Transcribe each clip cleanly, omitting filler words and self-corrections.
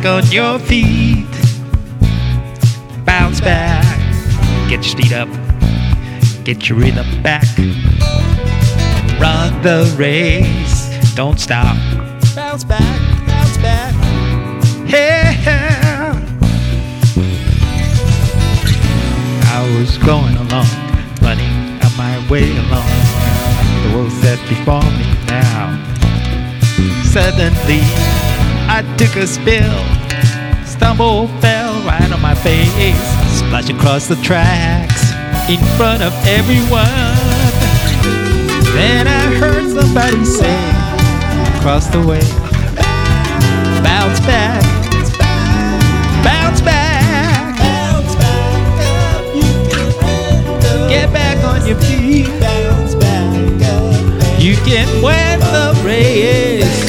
back on your feet. Bounce back. Get your feet up. Get your rhythm back. Run the race. Don't stop. Bounce back, bounce back. Yeah. I was going along, running on my way along. The world set before me now. Suddenly, I took a spill. Stumbled, fell right on my face. Splashed across the tracks in front of everyone. Then I heard somebody say across the way, bounce back, bounce back, Bounce back up, you can get back on your feet. bounce back up. You can win the race.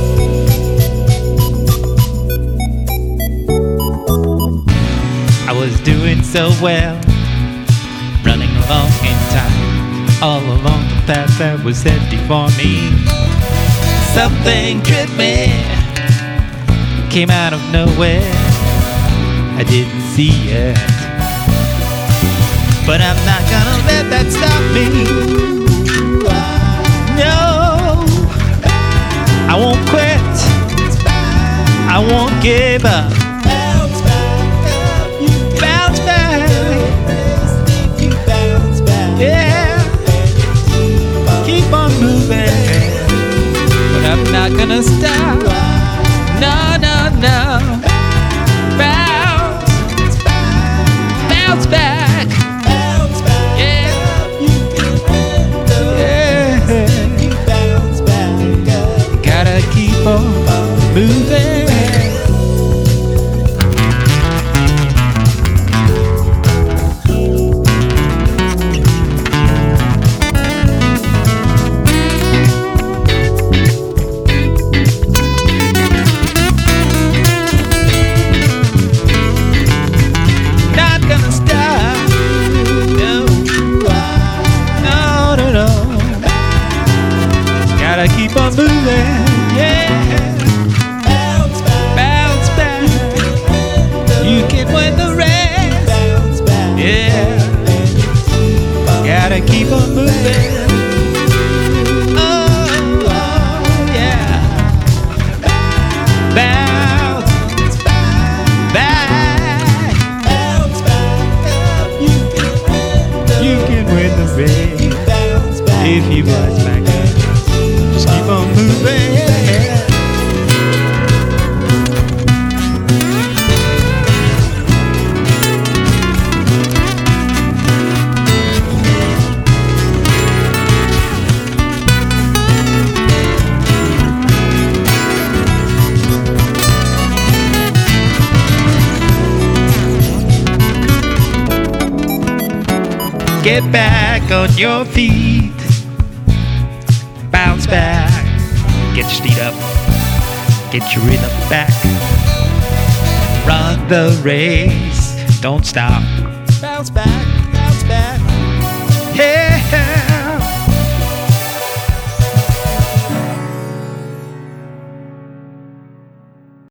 I was doing so well, running along in time, all along the path that was set before me. Something tripped me, came out of nowhere. I didn't see it, but I'm not gonna let that stop me. No, I won't quit, I won't give up. Bounce back up, you can Bounce back, you bounce back. yeah, keep on moving, but I'm not gonna stop. No, no, no. Bounce, bounce back, Bounce back yeah, up, you can yeah. you bounce back up. Gotta keep on moving. Not gonna stop. No, no, no, no. Gotta keep on moving. Yeah, Bounce back, bounce back. You can win the race. bounce back. Yeah, gotta keep on moving. Oh, oh, yeah. Bounce back. Bounce back up, you can You can win the race bounce back. if you bounce back up. Just keep on moving. Get back on your feet. Bounce back. Get your feet up. Get your rhythm back. Run the race. Don't stop. Bounce back, bounce back.